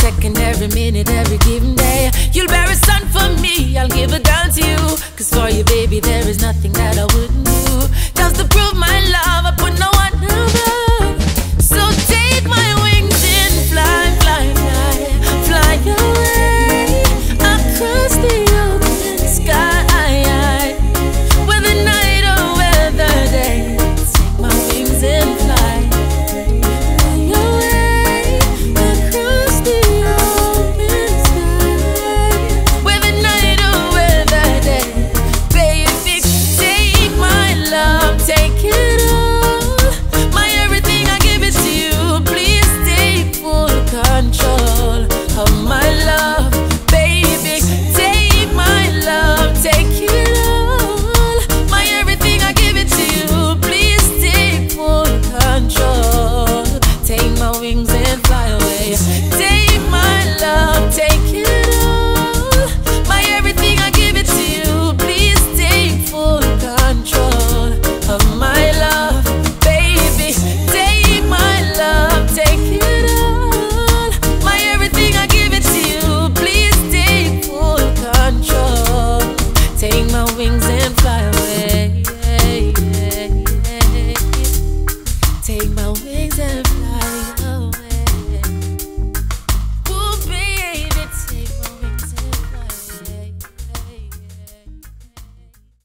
second, every minute, every given day. You'll bear a son for me, I'll give a girl to you. Cause for you, baby, there is nothing that I wouldn't do. Just to prove my love, I put no one above. So take my wings and fly, fly, fly, fly away across the open sky. Whether night or whether day, take my wings and fly. Take my wings and